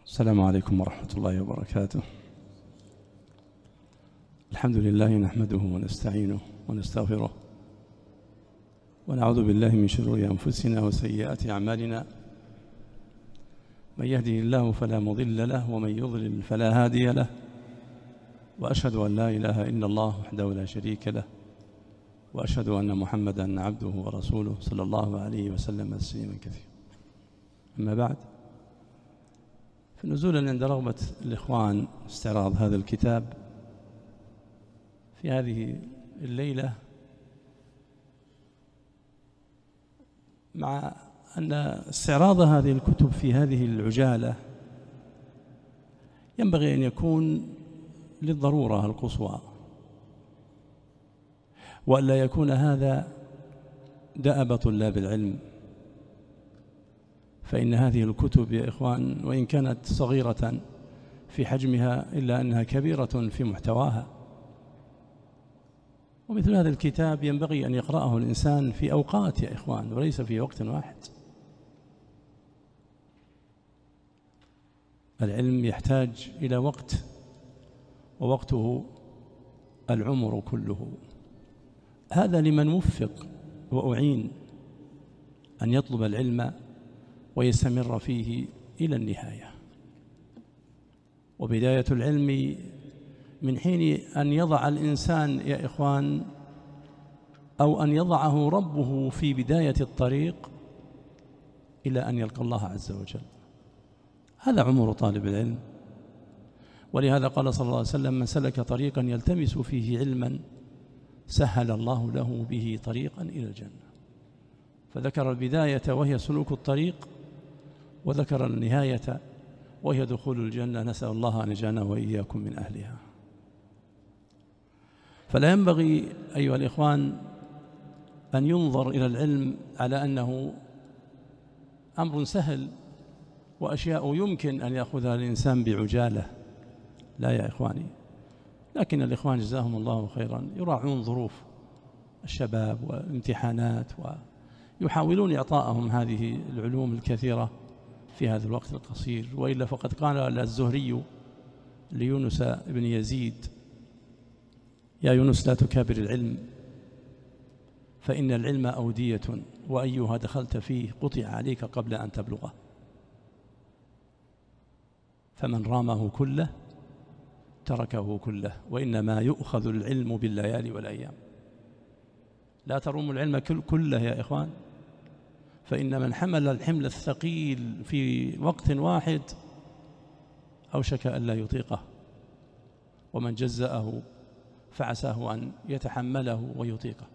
السلام عليكم ورحمة الله وبركاته. الحمد لله نحمده ونستعينه ونستغفره ونعوذ بالله من شرور أنفسنا وسيئات أعمالنا. من يهده الله فلا مضل له ومن يضلل فلا هادي له، وأشهد أن لا إله إلا الله وحده لا شريك له، وأشهد أن محمدًا عبده ورسوله صلى الله عليه وسلم تسليمًا كثيرا. أما بعد، فنزولا عند رغبة الإخوان استعراض هذا الكتاب في هذه الليلة، مع أن استعراض هذه الكتب في هذه العجالة ينبغي أن يكون للضرورة القصوى، وألا يكون هذا دأب طلاب العلم. فإن هذه الكتب يا إخوان وإن كانت صغيرة في حجمها إلا أنها كبيرة في محتواها، ومثل هذا الكتاب ينبغي أن يقرأه الإنسان في أوقات يا إخوان وليس في وقت واحد. العلم يحتاج إلى وقت، ووقته العمر كله. هذا لمن وفق وأعين أن يطلب العلم ويستمر فيه إلى النهاية. وبداية العلم من حين أن يضع الإنسان يا إخوان، أو أن يضعه ربه في بداية الطريق إلى أن يلقى الله عز وجل. هذا عمر طالب العلم. ولهذا قال صلى الله عليه وسلم: من سلك طريقا يلتمس فيه علما سهل الله له به طريقا إلى الجنة. فذكر البداية وهي سلوك الطريق، وذكر النهاية وهي دخول الجنة. نسأل الله أن يجعلنا وإياكم من أهلها. فلا ينبغي أيها الإخوان أن ينظر إلى العلم على أنه أمر سهل وأشياء يمكن أن يأخذها الإنسان بعجالة. لا يا إخواني، لكن الإخوان جزاهم الله خيرا يراعون ظروف الشباب والامتحانات، ويحاولون إعطائهم هذه العلوم الكثيرة في هذا الوقت القصير. وإلا فقد قال الزهري ليونس بن يزيد: يا يونس لا تكابر العلم، فإن العلم أودية، وأيها دخلت فيه قطع عليك قبل أن تبلغه، فمن رامه كله تركه كله، وإنما يؤخذ العلم بالليالي والأيام. لا تروموا العلم كله يا إخوان، فإن من حمل الحمل الثقيل في وقت واحد أوشك أن لا يطيقه، ومن جزأه فعساه أن يتحمله ويطيقه.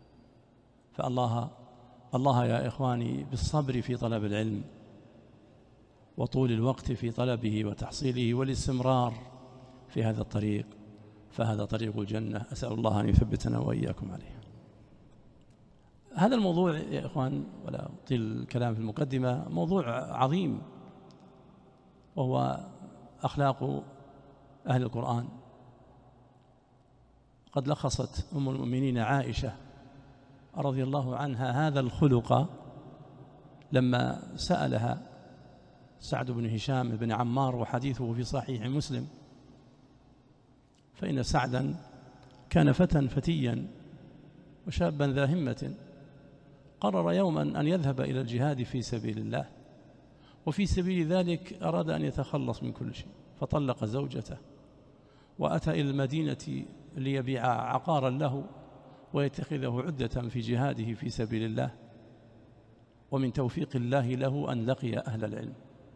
فالله يا إخواني بالصبر في طلب العلم، وطول الوقت في طلبه وتحصيله، والاستمرار في هذا الطريق، فهذا طريق الجنة. أسأل الله أن يثبتنا وإياكم عليه. هذا الموضوع يا إخوان، ولا أطيل الكلام في المقدمة، موضوع عظيم، وهو أخلاق أهل القرآن. قد لخصت أم المؤمنين عائشة رضي الله عنها هذا الخلق لما سألها سعد بن هشام بن عمار، وحديثه في صحيح مسلم. فإن سعدا كان فتيا وشابا ذا همة، قرر يوما أن يذهب إلى الجهاد في سبيل الله، وفي سبيل ذلك أراد أن يتخلص من كل شيء، فطلق زوجته وأتى إلى المدينة ليبيع عقارا له ويتخذه عدة في جهاده في سبيل الله. ومن توفيق الله له أن لقي أهل العلم.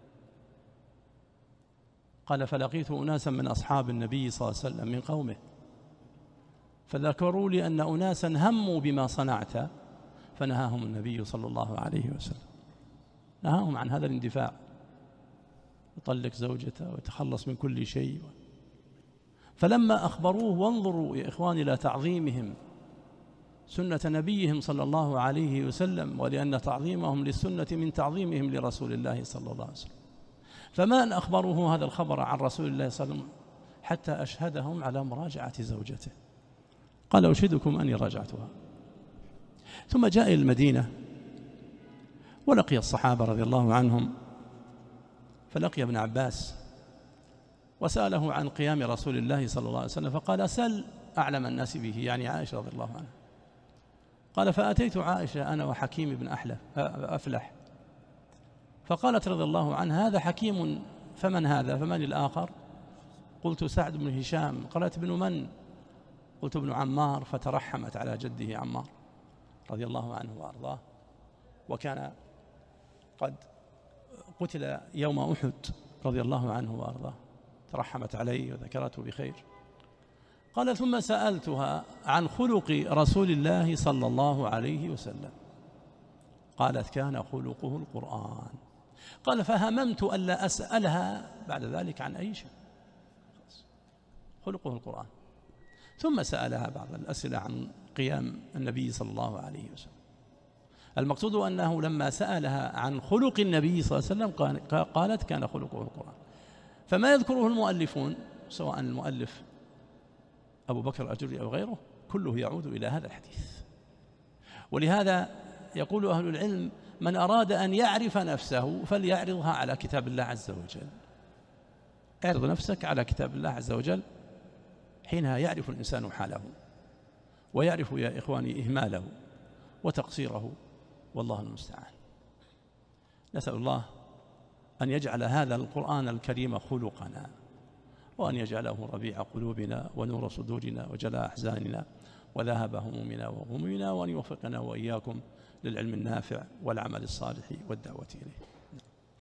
قال: فلقيت أناسا من أصحاب النبي صلى الله عليه وسلم من قومه، فذكروا لي أن أناسا هموا بما صنعت، فنهاهم النبي صلى الله عليه وسلم، نهاهم عن هذا الاندفاع، يطلق زوجته ويتخلص من كل شيء. فلما أخبروه، وانظروا يا إخوان إلى تعظيمهم سنة نبيهم صلى الله عليه وسلم، ولأن تعظيمهم للسنة من تعظيمهم لرسول الله صلى الله عليه وسلم، فما أن أخبروه هذا الخبر عن رسول الله صلى الله عليه وسلم حتى أشهدهم على مراجعة زوجته. قال: أشهدكم أني راجعتها. ثم جاء إلى المدينة ولقي الصحابة رضي الله عنهم، فلقي ابن عباس وسأله عن قيام رسول الله صلى الله عليه وسلم، فقال: سل أعلم الناس به، يعني عائشة رضي الله عنها. قال: فأتيت عائشة أنا وحكيم بن أفلح، فقالت رضي الله عنها: هذا حكيم، فمن هذا؟ فمن الآخر؟ قلت: سعد بن هشام. قالت: ابن من؟ قلت: ابن عمار. فترحمت على جده عمار رضي الله عنه وأرضاه، وكان قد قتل يوم أحد رضي الله عنه وأرضاه، ترحمت عليه وذكرته بخير. قال: ثم سألتها عن خلق رسول الله صلى الله عليه وسلم، قالت: كان خلقه القرآن. قال: فهممت ألا أسألها بعد ذلك عن أي شيء، خلقه القرآن. ثم سألها بعض الأسئلة عن قيام النبي صلى الله عليه وسلم. المقصود أنه لما سألها عن خلق النبي صلى الله عليه وسلم قالت: كان خلقه القرآن. فما يذكره المؤلفون، سواء المؤلف أبو بكر الأجري أو غيره، كله يعود إلى هذا الحديث. ولهذا يقول أهل العلم: من أراد أن يعرف نفسه فليعرضها على كتاب الله عز وجل. اعرض نفسك على كتاب الله عز وجل، حينها يعرف الإنسان حاله، ويعرف يا إخواني إهماله وتقصيره، والله المستعان. نسأل الله أن يجعل هذا القرآن الكريم خلقنا، وأن يجعله ربيع قلوبنا ونور صدورنا وجلاء أحزاننا وذهب همومنا وغمومنا، وأن يوفقنا وإياكم للعلم النافع والعمل الصالح والدعوة إليه.